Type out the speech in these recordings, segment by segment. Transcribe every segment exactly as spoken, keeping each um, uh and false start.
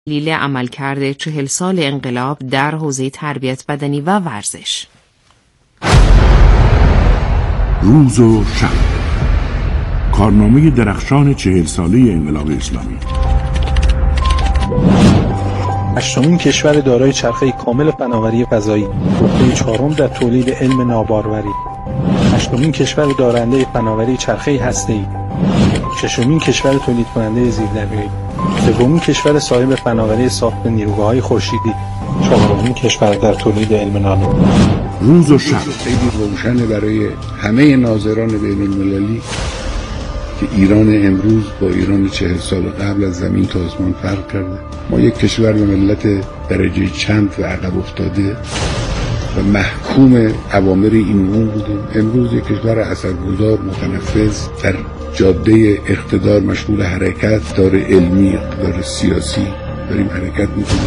تحلیل عملکرد چهل سال انقلاب در حوزه تربیت بدنی و ورزش. روز و شب، کارنامه درخشان چهل ساله انقلاب اسلامی. هشتمین کشور دارای چرخه کامل فناوری فضایی، رتبه چهارم در تولید علم ناباروری. هشتمین کشور دارنده فناوری چرخه هسته‌ای. ششمین کشور تولید کننده زیردریایی. سومین کشور صاحب فناوری ساخت نیروگاه‌های خورشیدی. چهارمین کشور در تولید علم نانو. روز و شب خیلی روشنه برای همه ناظران بین‌المللی که ایران امروز با ایران چهل سال قبل از زمین تا آسمان فرق کرده. ما یک کشور به ملت درجه چند و عقب افتاده و محکوم اوامر این اون بودیم. امروز یک کشور اثرگذار، متنفذ، در جاده اقتدار مشغول حرکت، دار علمی، اقتدار سیاسی داریم حرکت میکنیم.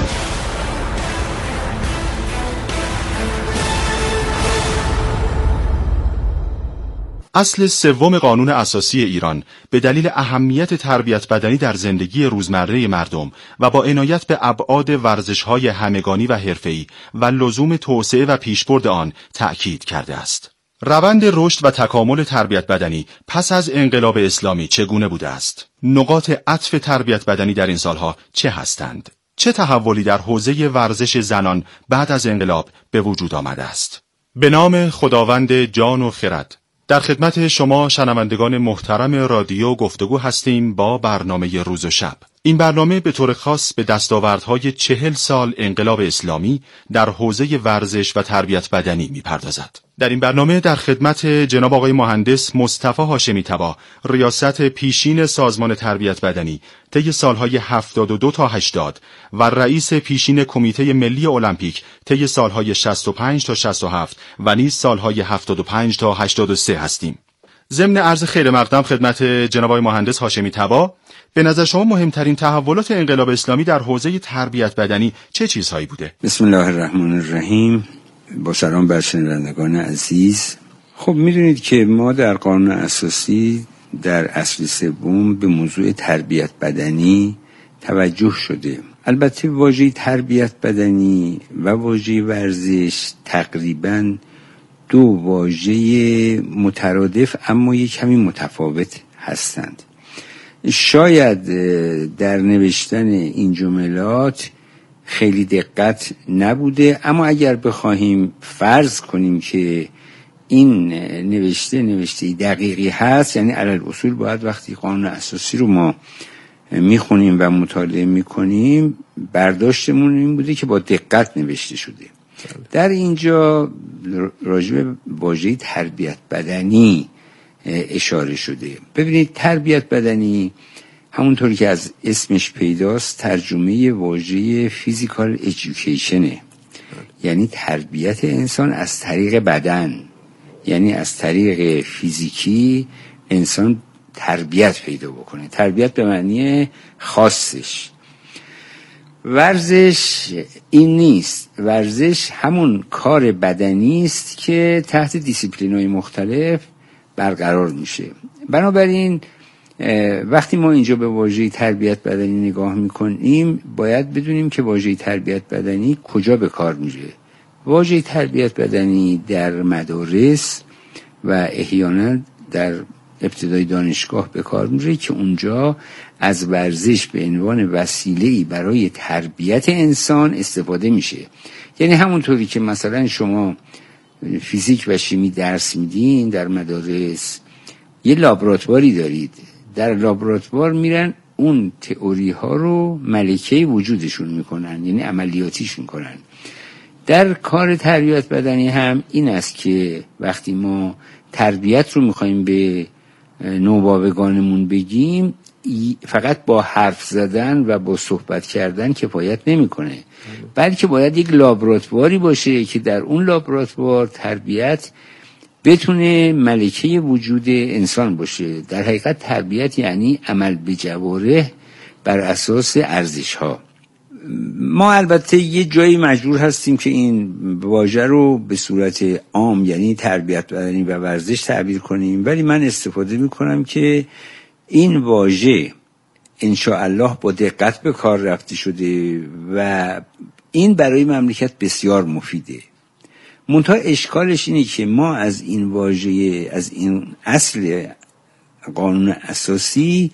اصل سوم قانون اساسی ایران به دلیل اهمیت تربیت بدنی در زندگی روزمره مردم و با عنایت به ابعاد ورزش‌های همگانی و حرفه‌ای و لزوم توسعه و پیشبرد آن تأکید کرده است. روند رشد و تکامل تربیت بدنی پس از انقلاب اسلامی چگونه بوده است؟ نقاط عطف تربیت بدنی در این سالها چه هستند؟ چه تحولی در حوزه ورزش زنان بعد از انقلاب به وجود آمده است؟ به نام خداوند جان و خرد، در خدمت شما شنوندگان محترم رادیو گفتگو هستیم با برنامه روز و شب. این برنامه به طور خاص به دستاوردهای چهل سال انقلاب اسلامی در حوزه ورزش و تربیت بدنی می‌پردازد. در این برنامه در خدمت جناب آقای مهندس مصطفی هاشمی طبا، ریاست پیشین سازمان تربیت بدنی طی سالهای هفتاد و دو تا هشتاد و رئیس پیشین کمیته ملی المپیک طی سالهای شصت و پنج تا شصت و هفت و نیز سالهای هفتاد و پنج تا هشتاد و سه هستیم. ضمن عرض خیر مقدم خدمت جناب آقای مهندس هاشمی طبا، به نظر شما مهمترین تحولات انقلاب اسلامی در حوزه تربیت بدنی چه چیزهایی بوده؟ بسم الله الرحمن الرحیم. با سلام بر شنوندگان عزیز. خب میدونید که ما در قانون اساسی در اصل سوم به موضوع تربیت بدنی توجه شده. البته واژه تربیت بدنی و واژه ورزش تقریباً دو واژه مترادف اما یک کمی متفاوت هستند. شاید در نوشتن این جملات خیلی دقت نبوده، اما اگر بخواهیم فرض کنیم که این نوشته نوشته دقیقی هست، یعنی علی الاصول باید وقتی قانون اساسی رو ما میخونیم و مطالعه میکنیم برداشتمون این بوده که با دقت نوشته شده. در اینجا راجع به واژه تربیت بدنی اشاره شده. ببینید تربیت بدنی همونطوری که از اسمش پیداست ترجمه واژه فیزیکال ایژوکیشنه، یعنی تربیت انسان از طریق بدن، یعنی از طریق فیزیکی انسان تربیت پیدا بکنه. تربیت به معنی خاصش. ورزش این نیست. ورزش همون کار بدنی است که تحت دیسیپلین‌های مختلف برقرار میشه. بنابراین وقتی ما اینجا به واژه تربیت بدنی نگاه میکنیم باید بدونیم که واژه تربیت بدنی کجا به کار میره. واژه تربیت بدنی در مدارس و احیانا در ابتدای دانشگاه به کار میره که اونجا از ورزش به عنوان وسیله‌ای برای تربیت انسان استفاده میشه. یعنی همونطوری که مثلا شما فیزیک و شیمی درس میدین در مدارس، یه لابراتواری دارید، در لابراتوار میرن اون تئوری ها رو ملکه وجودشون میکنن، یعنی عملیاتیش میکنن. در کار تربیت بدنی هم این است که وقتی ما تربیت رو میخوایم به نوباوگانمون بگیم فقط با حرف زدن و با صحبت کردن کفایت نمیکنه، بلکه باید یک لابراتواری باشه که در اون لابراتوار تربیت بتونه ملکه وجود انسان باشه. در حقیقت تربیت یعنی عمل به جوارح بر اساس ارزش ها. ما البته یه جایی مجبور هستیم که این واژه رو به صورت عام یعنی تربیت بدنی و ورزش تعبیر کنیم، ولی من استفاده میکنم که این واژه انشاءالله با دقت به کار رفته شده و این برای مملکت بسیار مفیده. منتها اشکالش اینه که ما از این واژه، از این اصل قانون اساسی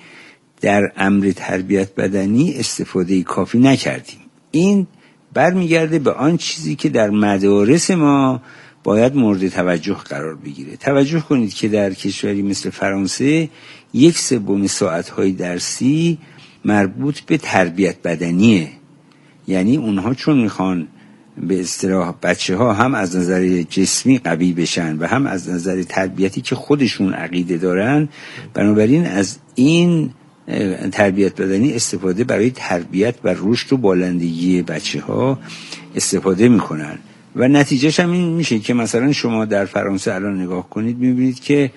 در امر تربیت بدنی استفاده کافی نکردیم. این برمیگرده به آن چیزی که در مدارس ما باید مورد توجه قرار بگیره. توجه کنید که در کشوری مثل فرانسه یک سوم ساعت‌های درسی مربوط به تربیت بدنیه. یعنی اونها چون میخوان به اصطلاح بچه ها هم از نظر جسمی قوی بشن و هم از نظر تربیتی که خودشون عقیده دارن، بنابراین از این تربیت بدنی استفاده برای تربیت و رشد و بالندگی بچه ها استفاده میکنن و نتیجهش هم این میشه که مثلا شما در فرانسه الان نگاه کنید میبینید که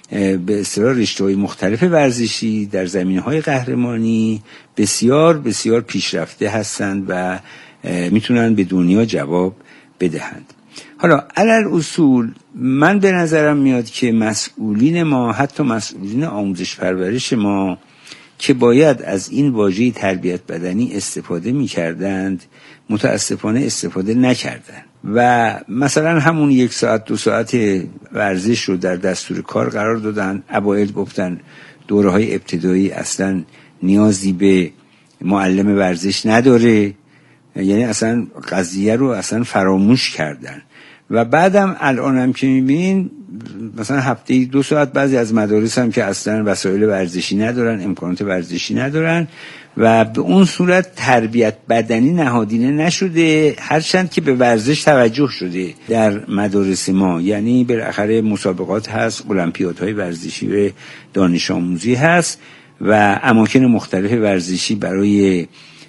به اصطلاح رشته‌های مختلف ورزشی در زمینه‌های قهرمانی بسیار بسیار پیشرفته هستند و میتونن به دنیا جواب بدهند. حالا علل اصول من به نظرم میاد که مسئولین ما، حتی مسئولین آموزش پرورش ما که باید از این واژه تربیت بدنی استفاده میکردند متاسفانه استفاده نکردند و مثلا همون یک ساعت دو ساعت ورزش رو در دستور کار قرار دادن. اوایل گفتن دوره های ابتدایی اصلا نیازی به معلم ورزش نداره، یعنی اصلا قضیه رو اصلا فراموش کردن و بعدم الان هم که میبینین مثلا هفته دو ساعت بعضی از مدارس هم که اصلا وسایل ورزشی ندارن، امکانات ورزشی ندارن و به اون صورت تربیت بدنی نهادینه نشده، هرچند که به ورزش توجه شده در مدارس ما. یعنی بالاخره مسابقات هست، المپیادهای ورزشی و دانش آموزی هست و اماکن مختلف ورزشی برای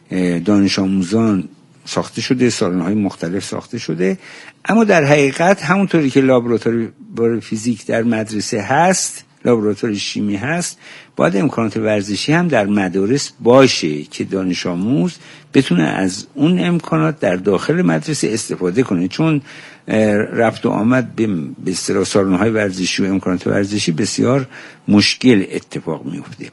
دانش آموزان ساخته شده، سالن‌های مختلف ساخته شده، اما در حقیقت همونطوری که لابراتوار فیزیک در مدرسه هست، لابراتوار شیمی هست، باید امکانات ورزشی هم در مدارس باشه که دانش آموز بتونه از اون امکانات در داخل مدرسه استفاده کنه، چون رفت و آمد به اصطلاح سالن‌های ورزشی و امکانات ورزشی بسیار مشکل اتفاق میفته.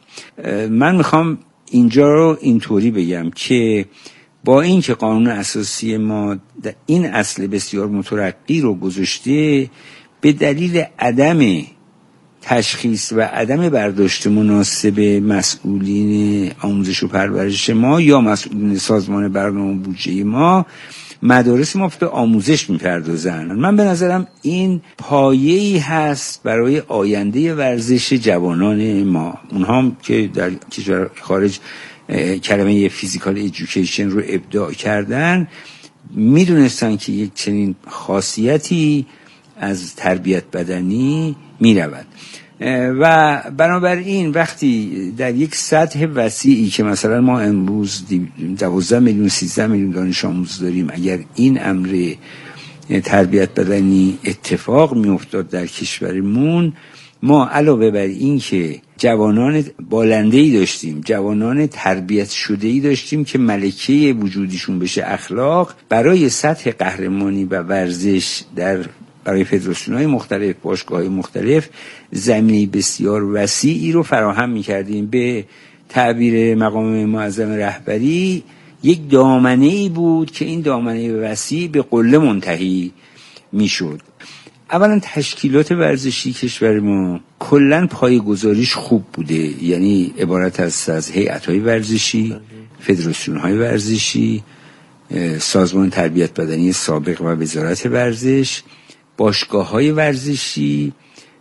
من میخوام اینجا رو اینطوری بگم که با این که قانون اساسی ما این اصل بسیار مترقی رو گذاشته، به دلیل عدم تشخیص و عدم برداشت مناسب مسئولین آموزش و پرورش ما یا مسئولین سازمان برنامه بودجه ما، مدارس ما به آموزش میپردازن. من به نظرم این پایه‌ای هست برای آینده ورزش جوانان ما. اونها هم که در کشور خارج کلمه فیزیکال ایژوکیشن رو ابداع کردن، میدونستن که یک چنین خاصیتی از تربیت بدنی میرود و بنابراین وقتی در یک سطح وسیعی که مثلا ما امروز دوازده میلیون سیزده میلیون دانش آموز داریم، اگر این امر تربیت بدنی اتفاق میافتاد در کشورمون، ما علاوه بر این که جوانان بالنده‌ای داشتیم، جوانان تربیت شده‌ای داشتیم که ملکه وجودیشون بشه اخلاق، برای سطح قهرمانی و ورزش در برای فدراسیون‌های مختلف، باشگاه‌های مختلف زمینه بسیار وسیعی رو فراهم می‌کردیم. به تعبیر مقام معظم رهبری یک دامنه‌ای بود که این دامنه وسیع به قله منتهی می‌شد. اولا تشکیلات ورزشی کشور ما کلن پایه‌گذاریش خوب بوده، یعنی عبارت است از هیئت‌های ورزشی، فدراسیون‌های ورزشی، سازمان تربیت بدنی سابق و وزارت ورزش، باشگاه‌های ورزشی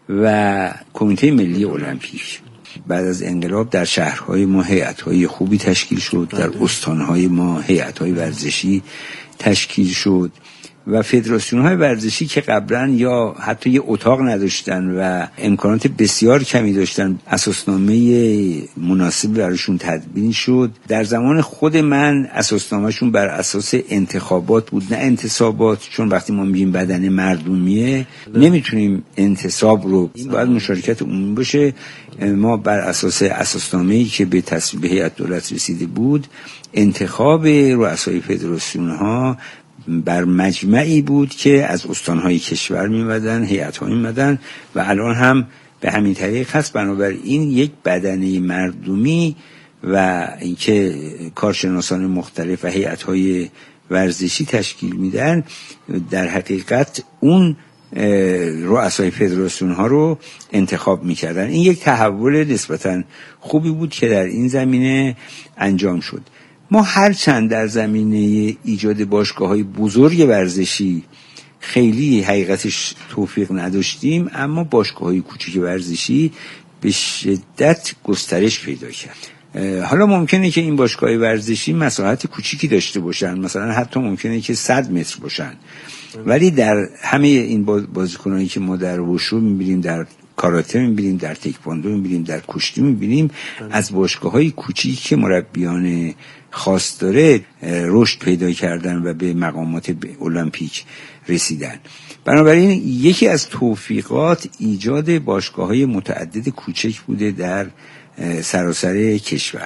و کمیته ملی المپیک. بعد از انقلاب در شهرهای ما هیئت‌های خوبی تشکیل شد، در استان‌های ما هیئت‌های ورزشی تشکیل شد و فدراسیون‌های ورزشی که قبلا یا حتی یه اتاق نداشتن و امکانات بسیار کمی داشتن، اساسنامه مناسب براشون تدوین شد. در زمان خود من اساسنامه‌شون بر اساس انتخابات بود، نه انتصابات، چون وقتی ما میگیم بدن مردمیه نمیتونیم انتصاب رو، باید مشارکت عمومی باشه. ما بر اساس اساسنامه‌ای که به تصویب هیئت دولت رسیده بود، انتخاب رؤسای فدراسیون‌ها بر مجمعی بود که از استانهای کشور میمدن، هیئت‌ها میمدن و الان هم به همین طریق هست. بنابراین یک بدنه مردمی و اینکه کارشناسان مختلف و هیئت‌های ورزشی تشکیل میدن، در حقیقت اون رؤسای فدراسیون ها رو انتخاب میکردن. این یک تحول نسبتاً خوبی بود که در این زمینه انجام شد. ما هرچند در زمینه ایجاد باشگاه‌های بزرگ ورزشی خیلی حقیقتش توفیق نداشتیم، اما باشگاه‌های کوچیک ورزشی به شدت گسترش پیدا کرد. حالا ممکنه که این باشگاه‌های ورزشی مساحت کوچیکی داشته باشن، مثلا حتی ممکنه که صد متر باشن، ولی در همه این بازیکنانی که ما در وشو می‌بینیم، در کاراته می‌بینیم، در تکواندو می‌بینیم، در کشتی می‌بینیم، از باشگاه‌های کوچیکی که مربیان خاص داره رشد پیدا کردن و به مقامات المپیک رسیدن. بنابراین یکی از توفیقات ایجاد باشگاه‌های متعدد کوچک بوده در سراسر کشور.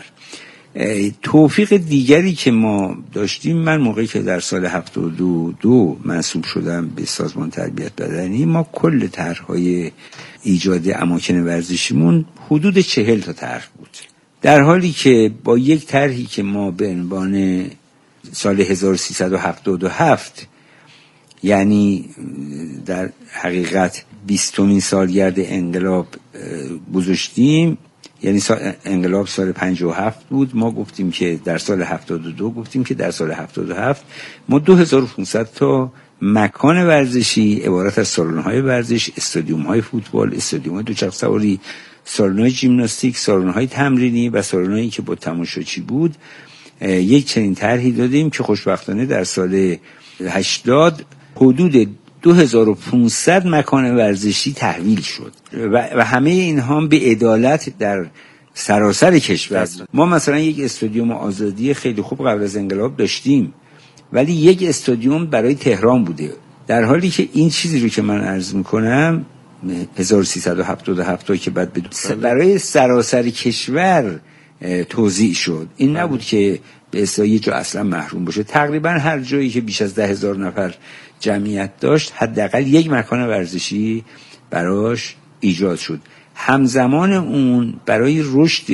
توفیق دیگری که ما داشتیم، من موقعی که در سال هفتاد و دو منصوب شدم به سازمان تربیت بدنی، ما کل طرح‌های ایجاد اماکن ورزشیمون حدود چهل تا طرح بود، در حالی که با یک طرحی که ما به عنوان سال هزار و سیصد و هفتاد و هفت، یعنی در حقیقت بیستمین سالگرد انقلاب گذاشتیم، یعنی انقلاب سال پنجاه و هفت بود، ما گفتیم که در سال هفتاد و دو گفتیم که در سال هفتاد و هفت ما دو هزار و پانصد تا مکان ورزشی عبارت از سالن‌های ورزش، استادیوم‌های فوتبال، استادیوم‌های دوچرخه سواری، سالن‌های ژیمناستیک، سالن‌های تمرینی و سالن‌هایی که با تماشاچی بود، یک چنین طرحی دادیم که خوشبختانه در سال هشتاد حدود دو هزار و پانصد مکان ورزشی تحویل شد و, و همه اینها به عدالت در سراسر کشور. ما مثلا یک استادیوم آزادی خیلی خوب قبل از انقلاب داشتیم، ولی یک استادیوم برای تهران بوده، در حالی که این چیزی رو که من عرض میکنم هزار و سیصد و هفتاد و هفت که بعد برای سراسر کشور توزیع شد. این نبود که به اصطلاح یه جا اصلا محروم باشه. تقریبا هر جایی که بیش از ده هزار نفر جمعیت داشت حداقل یک مکان ورزشی براش ایجاد شد. همزمان اون برای رشد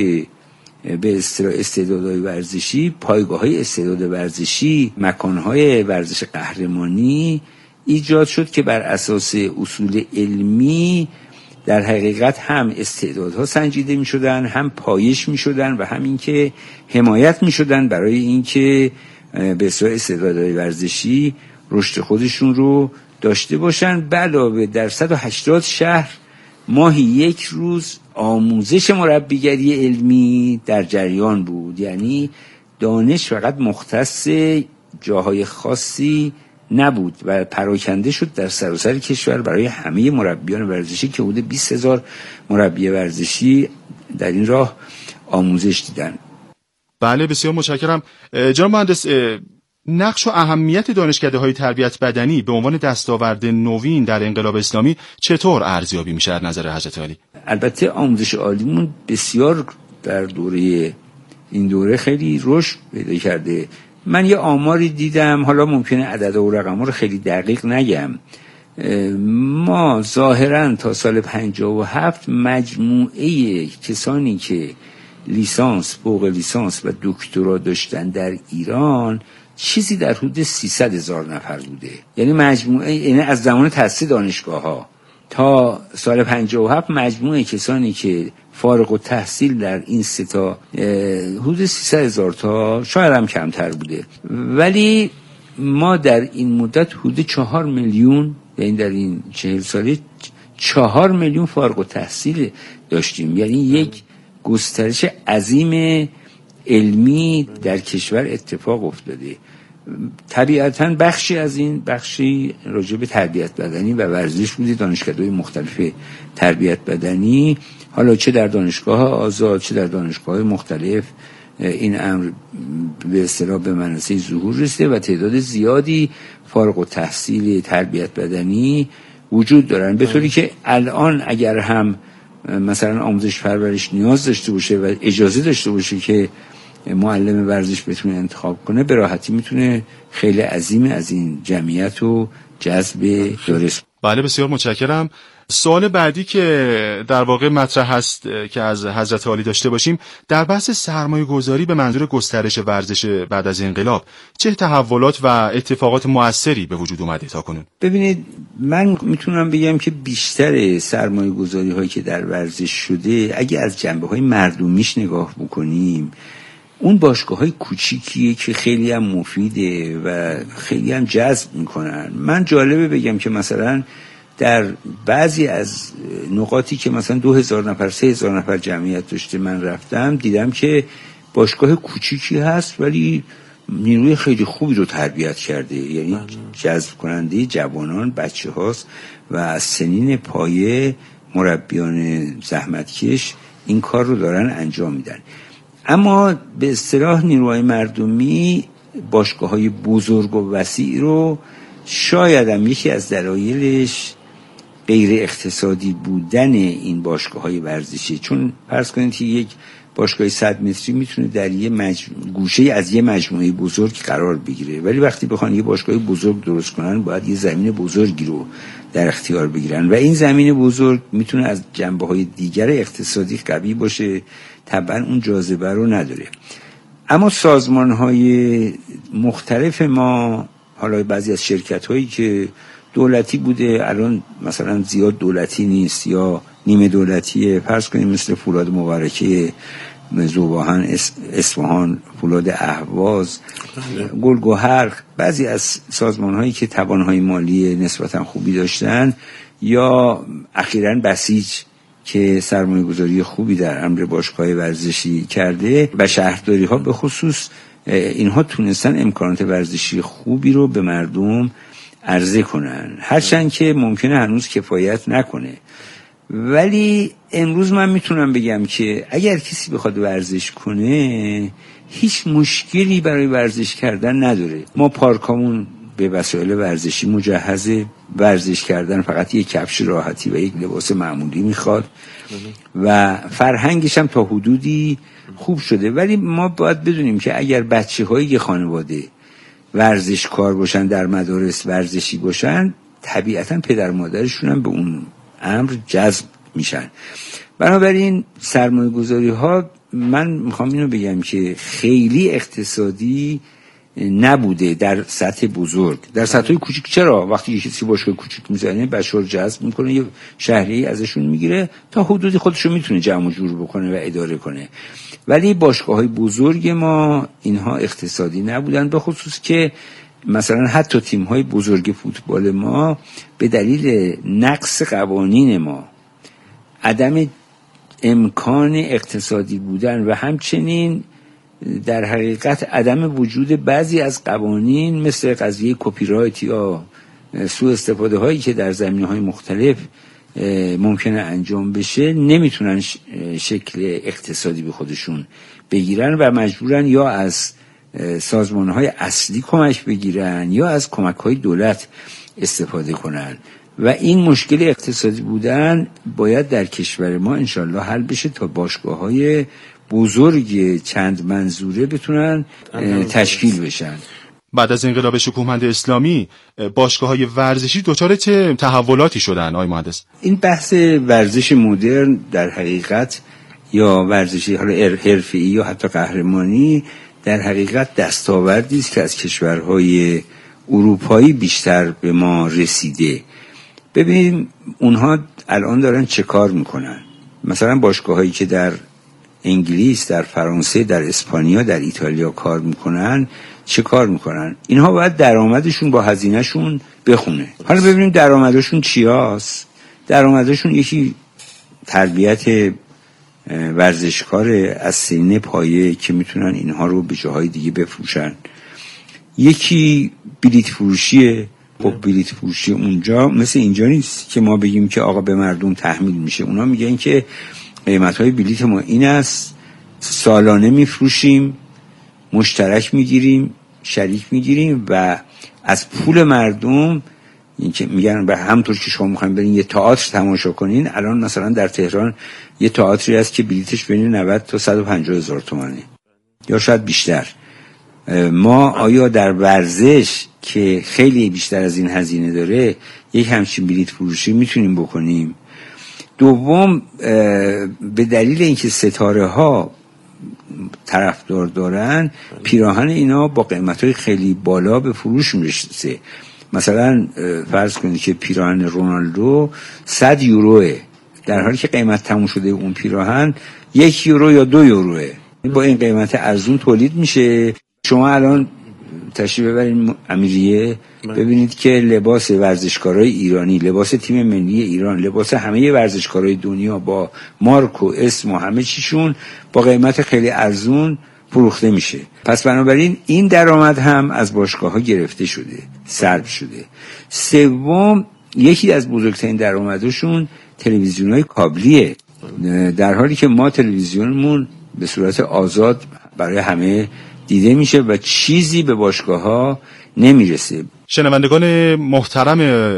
به اصطلاح استعدادهای ورزشی، پایگاه‌های استعداد ورزشی، مکان‌های ورزش قهرمانی ایجاد شد که بر اساس اصول علمی در حقیقت هم استعدادها سنجیده می شدن، هم پایش می شدن و هم این که حمایت می شدن برای این که به اصطلاح استعدادهای ورزشی رشد خودشون رو داشته باشن. به علاوه در صد و هشتاد شهر ماهی یک روز آموزش مربیگری علمی در جریان بود، یعنی دانش فقط مختص جاهای خاصی نبود و پراکنده شد در سراسر کشور برای همه مربیان ورزشی که حدود بیست هزار مربی ورزشی در این راه آموزش دیدن. بله، بسیار متشکرم. جناب مهندس، نقش و اهمیت دانشکده‌های تربیت بدنی به عنوان دستاورد نوین در انقلاب اسلامی چطور ارزیابی میشه از نظر حضرت عالی؟ البته آموزش عالیمون بسیار در دوره این دوره خیلی رشد پیدا کرده. من یه آماری دیدم، حالا ممکنه عدد و رقم‌ها رو خیلی دقیق نگم، ما ظاهراً تا سال پنجاه و هفت مجموعه کسانی که لیسانس، فوق لیسانس و دکترا داشتن در ایران چیزی در حدود سیصد هزار نفر بوده، یعنی مجموعه، یعنی از زمان تأسیس دانشگاه‌ها تا سال پنجاه و هفت مجموعه کسانی که فارغ التحصیل در این سه تا حدود سیصد هزار تا، شاید هم کمتر بوده، ولی ما در این مدت حدود چهار میلیون، یعنی در این چهل ساله چهار میلیون فارغ التحصیل داشتیم، یعنی یک گسترش عظیم علمی در کشور اتفاق افتاده. طبیعتاً بخشی از این بخشی راجع به تربیت بدنی و ورزش بوده، دانشکده‌های مختلف تربیت بدنی، حالا چه در دانشگاه آزاد چه در دانشگاه مختلف این امر به اصطلاح به منصه ظهور رسیده و تعداد زیادی فارغ التحصیل تربیت بدنی وجود دارن، به طوری که الان اگر هم مثلا آموزش پرورش نیاز داشته باشه و اجازه داشته باشه که معلم ورزش بتونه انتخاب کنه، به راحتی میتونه خیلی عظیم از این جمعیت رو جذب داره. بله، بسیار متشکرم. سوال بعدی که در واقع مطرح هست که از حضرت عالی داشته باشیم در بحث سرمایه گذاری به منظور گسترش ورزش بعد از انقلاب چه تحولات و اتفاقات مؤثری به وجود اومده تا کنون؟ ببینید، من میتونم بگم که بیشتر سرمایه گذاری هایی که در ورزش شده اگه از جنبه های مردمیش نگاه بکنیم، اون باشگاه های کوچیکیه که خیلی هم مفیده و خیلی هم جذب میکنن. من جالبه بگم که مثلا در بعضی از نقاطی که مثلا دو هزار نفر سه هزار نفر جمعیت داشته من رفتم دیدم که باشگاه کوچیکی هست ولی نیروی خیلی خوبی رو تربیت کرده، یعنی جذب کننده جوانان بچه هاست و از سنین پایه مربیان زحمتکش این کار رو دارن انجام میدن. اما به اصطلاح نیروهای مردمی باشگاه های بزرگ و وسیع رو شاید هم یکی از دلایلش غیر اقتصادی بودن این باشگاه های ورزشی، چون فرض کنید که یک باشگاه صد متری میتونه در یه مج... گوشه از یه مجموعه بزرگ قرار بگیره، ولی وقتی بخوان یه باشگاه بزرگ درست کنن باید یه زمین بزرگی رو در اختیار بگیرن و این زمین بزرگ میتونه از جنبه های دیگر اقتصادی قوی باشه، طبعا اون جاذبه رو نداره. اما سازمان های مختلف ما، حالا بعضی از شرکت هایی که دولتی بوده الان مثلا زیاد دولتی نیست یا نیمه دولتیه، فرض کنیم مثل فولاد مبارکه، ذوباهن اصفهان، فولاد اهواز، گلگهر، بعضی از سازمان هایی که توانهای مالی نسبتا خوبی داشتن، یا اخیراً بسیج که سرمایه گذاری خوبی در امر باشگاه ورزشی کرده و شهرداری ها به خصوص، اینها تونستن امکانات ورزشی خوبی رو به مردم عرضه کنن، هرچند که ممکنه هنوز کفایت نکنه. ولی امروز من میتونم بگم که اگر کسی بخواد ورزش کنه هیچ مشکلی برای ورزش کردن نداره. ما پارکامون به وسایل ورزشی مجهزه، ورزش کردن فقط یک کفش راحتی و یک لباس معمولی میخواد و فرهنگش هم تا حدودی خوب شده. ولی ما باید بدونیم که اگر بچه های خانواده ورزشکار باشن، در مدارس ورزشی باشن، طبیعتا پدر مادرشون هم به اون امر جذب میشن. بنابراین سرمایه گذاری ها، من میخوام اینو بگم که خیلی اقتصادی نبوده در سطح بزرگ. در سطح کوچیک چرا؟ وقتی کسی باشگاه کوچیک میزنه بچه‌ها رو جذب میکنه، یه شهری ازشون میگیره، تا حدودی خودشو میتونه جمع و جور بکنه و اداره کنه. ولی باشگاه‌های بزرگ ما اینها اقتصادی نبودن، به خصوص که مثلا حتی تیم‌های بزرگ فوتبال ما به دلیل نقص قوانین ما، عدم امکان اقتصادی بودن و همچنین در حقیقت عدم وجود بعضی از قوانین مثل قضیه کپی رایت یا سوء استفاده هایی که در زمینه‌های مختلف ممکنه انجام بشه، نمیتونن شکل اقتصادی به خودشون بگیرن و مجبورن یا از سازمان‌های اصلی کمک بگیرن یا از کمک‌های دولت استفاده کنن و این مشکل اقتصادی بودن باید در کشور ما انشالله حل بشه تا باشگاه‌های بزرگ چند منظوره بتونن تشکیل بشن. بعد از انقلاب شکوهمند اسلامی باشگاه‌های ورزشی دچار چه تحولاتی شدن آقای مهندس؟ این بحث ورزش مدرن در حقیقت یا ورزشی حالا حرفه‌ای یا حتی قهرمانی در حقیقت دستاوردی است که از کشورهای اروپایی بیشتر به ما رسیده. ببینیم اونها الان دارن چه کار میکنن. مثلا باشگاهایی که در انگلیس، در فرانسه، در اسپانیا، در ایتالیا کار میکنن چه کار میکنن؟ اینها باید درآمدشون با هزینهشون بخونه. حالا ببینیم درآمدشون چی هست. درآمدشون یکی تربیت ورزشکار از سن پایه که میتونن اینها رو به جاهای دیگه بفروشن، یکی بلیت فروشیه. خب بلیت فروشی اونجا مثل اینجا نیست که ما بگیم که آقا به مردم تحمیل میشه. اونا میگن که قیمت‌های بلیت ما این است، سالانه میفروشیم، مشترک میگیریم، شریک میگیریم و از پول مردم، این که میگن به همونطور که شما میخواین برین یه تئاتر تماشا کنین، الان مثلا در تهران یه تئاتری هست که بلیتش بین نود تا صد و پنجاه هزار تومانه یا شاید بیشتر. ما آیا در ورزش که خیلی بیشتر از این هزینه داره یک همچین بلیت فروشی میتونیم بکنیم؟ دوم به دلیل اینکه ستاره ها طرفدار دارن، پیراهن اینا با قیمت‌های خیلی بالا به فروش میرسه. مثلا فرض کنید که پیراهن رونالدو صد یوروه، در حالی که قیمت تموم شده اون پیراهن یک یورو یا دو یوروه. با این قیمت ارزون تولید میشه. شما الان تشریف ببرید امیریه، ببینید که لباس ورزشکارای ایرانی، لباس تیم ملی ایران، لباس همه ورزشکارای دنیا با مارک و اسم و همه چیشون با قیمت خیلی ارزون فروخته میشه. پس بنابراین این درآمد هم از باشگاه‌ها گرفته شده، سلب شده. سوم، یکی از بزرگترین درآمدشون تلویزیون‌های کابلیه، در حالی که ما تلویزیونمون به صورت آزاد برای همه دیده میشه و چیزی به باشگاه‌ها نمیرسه. شنوندگان محترم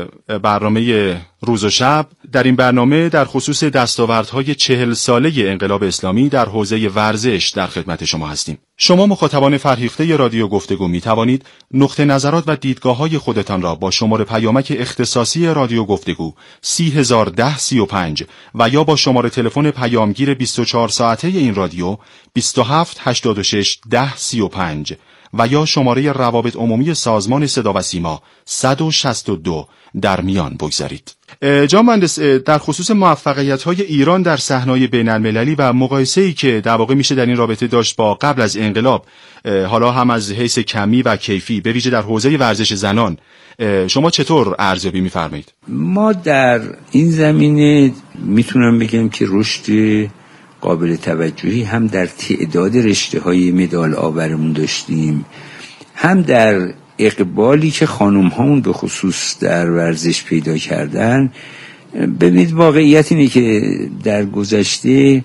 برنامه روز و شب، در این برنامه در خصوص دستاوردهای چهل ساله انقلاب اسلامی در حوزه ورزش در خدمت شما هستیم. شما مخاطبان فرهیخته رادیو گفتگو می توانید نقطه نظرات و دیدگاه‌های خودتان را با شماره پیامک اختصاصی رادیو گفتگو سی هزار و ده سی و پنج و یا با شماره تلفن پیامگیر بیست و چهار ساعته این رادیو بیست و هفت هشتاد و شش ده سی و پنج و یا شماره روابط عمومی سازمان صدا و سیما صد و شصت و دو در میان بگذارید. جان مهندس، در خصوص موفقیت‌های ایران در صحنه‌های بین‌المللی و مقایسه‌ای که در واقع میشه در این رابطه داشت با قبل از انقلاب، حالا هم از حیث کمی و کیفی، به ویژه در حوزه ورزش زنان، شما چطور ارزیابی می‌فرمایید؟ ما در این زمینه میتونم بگم که رشد قابل توجهی هم در تعداد رشته‌های مدال آورمون داشتیم، هم در اقبالی که خانم هامون به خصوص در ورزش پیدا کردن. ببینید واقعیت اینه که در گذشته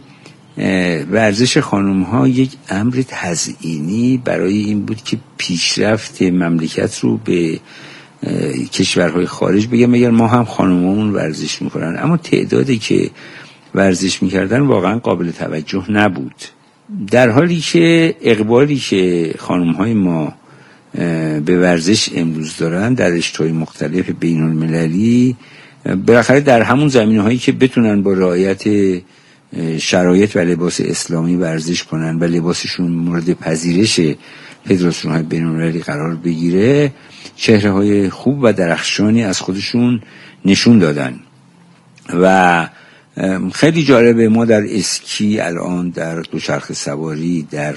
ورزش خانم ها یک امر تزیینی برای این بود که پیشرفت مملکت رو به کشورهای خارج بگم اگر ما هم خانمامون ورزش میکنن، اما تعدادی که ورزش میکردن واقعا قابل توجه نبود، در حالی که اقبالی که خانم های ما به ورزش امروز دارن در رشته‌های مختلف بین المللی، بالاخره در همون زمینه هایی که بتونن با رعایت شرایط و لباس اسلامی ورزش کنن و لباسشون مورد پذیرش فدراسیون های بین المللی قرار بگیره، چهره های خوب و درخشانی از خودشون نشون دادن. و خیلی جالبه، ما در اسکی الان، در دوچرخه سواری، در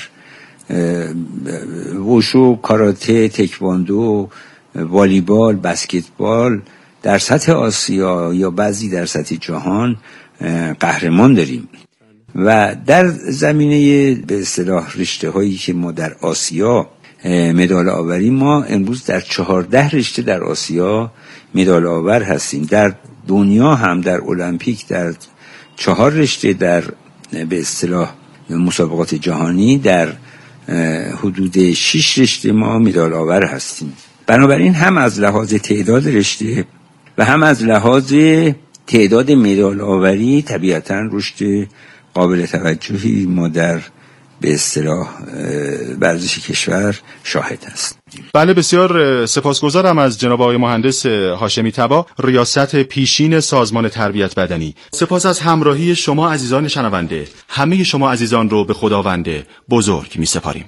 وشو، کاراته، تکواندو، والیبال، بسکتبال در سطح آسیا یا بعضی در سطح جهان قهرمان داریم. و در زمینه به اصطلاح رشته هایی که ما در آسیا مدال آوری، ما امروز در چهارده رشته در آسیا مدال آور هستیم. در دنیا هم در المپیک در چهار رشته در به اصطلاح مسابقات جهانی در حدود شش رشته ما مدال آور هستیم. بنابراین هم از لحاظ تعداد رشته و هم از لحاظ تعداد مدال آوری طبیعتاً رشد قابل توجهی ما در به اصطلاح ورزش کشور شاهد است. بله، بسیار سپاسگزارم از جناب آقای مهندس هاشمی طبا، ریاست پیشین سازمان تربیت بدنی. سپاس از همراهی شما عزیزان شنونده. همه شما عزیزان رو به خداوند بزرگ می سپاریم.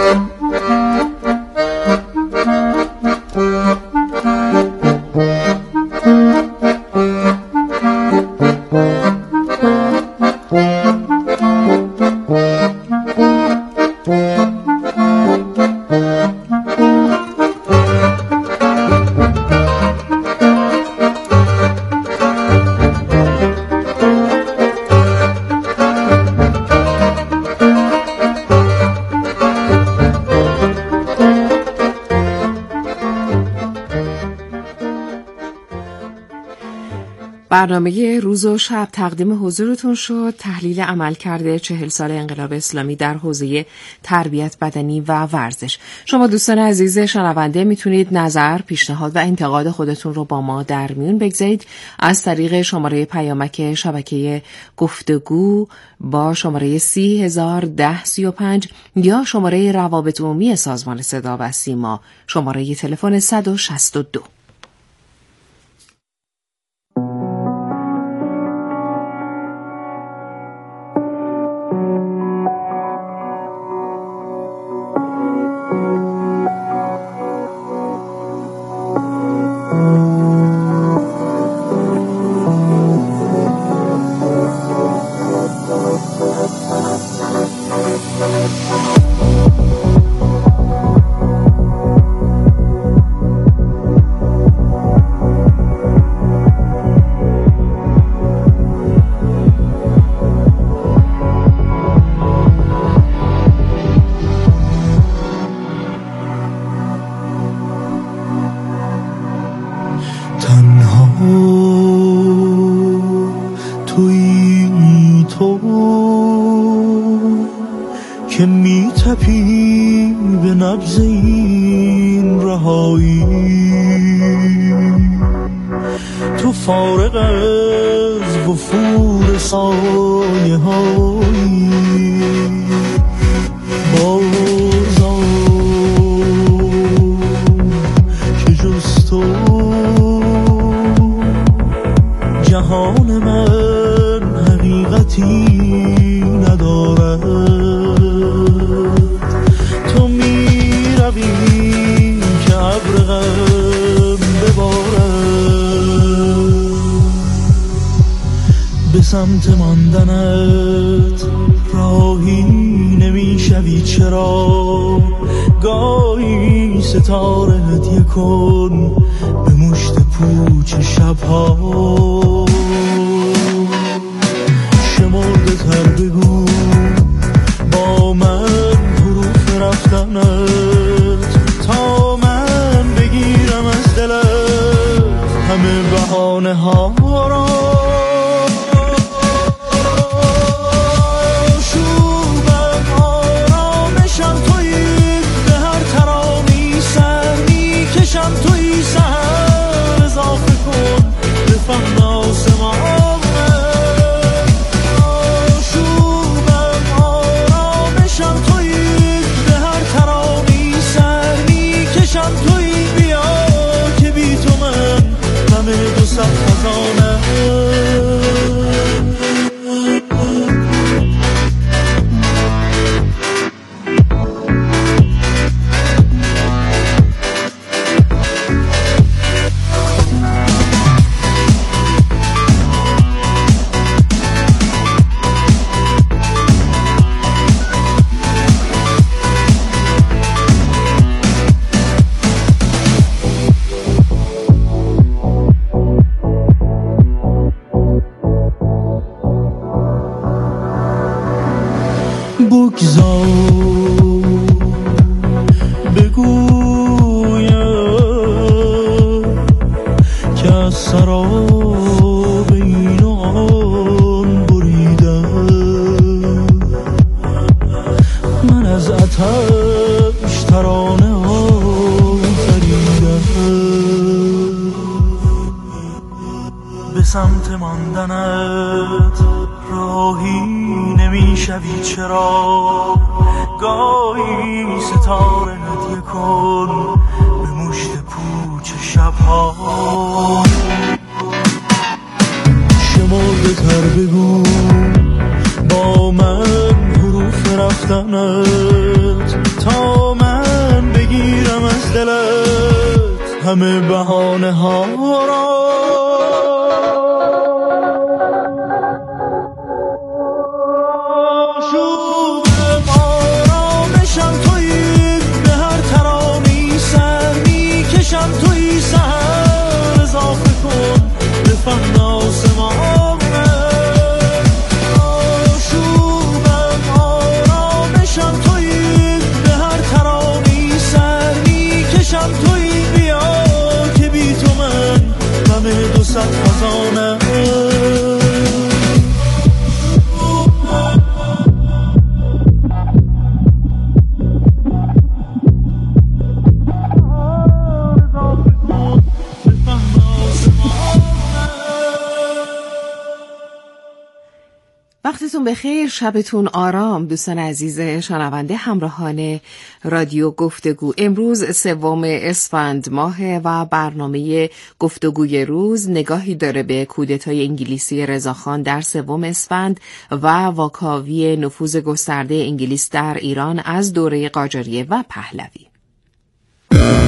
برنامه روز و شب تقدیم حضورتون شد. تحلیل عملکرد چهل سال انقلاب اسلامی در حوزه تربیت بدنی و ورزش. شما دوستان عزیز شنونده میتونید نظر، پیشنهاد و انتقاد خودتون رو با ما در میون بگذارید از طریق شماره پیامک شبکه گفتگو با شماره سی هزار و ده سی و پنج یا شماره روابط عمومی سازمان صدا و سیما شماره تلفن صد و شصت و دو. ز این رهایی، تو فارغ از وفور سایه هایی، بازا که جز تو جهان من حقیقتی ندارد. تو می روی که ابر غم ببارد، به سمت ماندنت راهی نمی شوی چرا؟ گاهی ستاره هدیه کن به مشت پوچ شبها. شمرده تر بگو با من حروف رفتنت، تا من بگیرم از دلت همه بهانه ها را. بگذار بگویم که از سراب این و آن بریدم، من از آتش ترانه آفریدم. به سمت ماندنت راهی نمی شوی چرا؟ گاهی ستاره هدیه کن به مشت پوچ شبها. شمرده تر بگو با من حروف رفتنت، تا من بگیرم از دلت همه بهانه ها را. وقتتون بخیر، شبتون آرام دوستان عزیز شنونده همراهان رادیو گفتگو. امروز سوم اسفند ماه و برنامه گفتگوی روز نگاهی داره به کودتای انگلیسی رضاخان در سوم اسفند و واکاوی نفوذ گسترده انگلیس در ایران از دوره قاجاریه و پهلوی.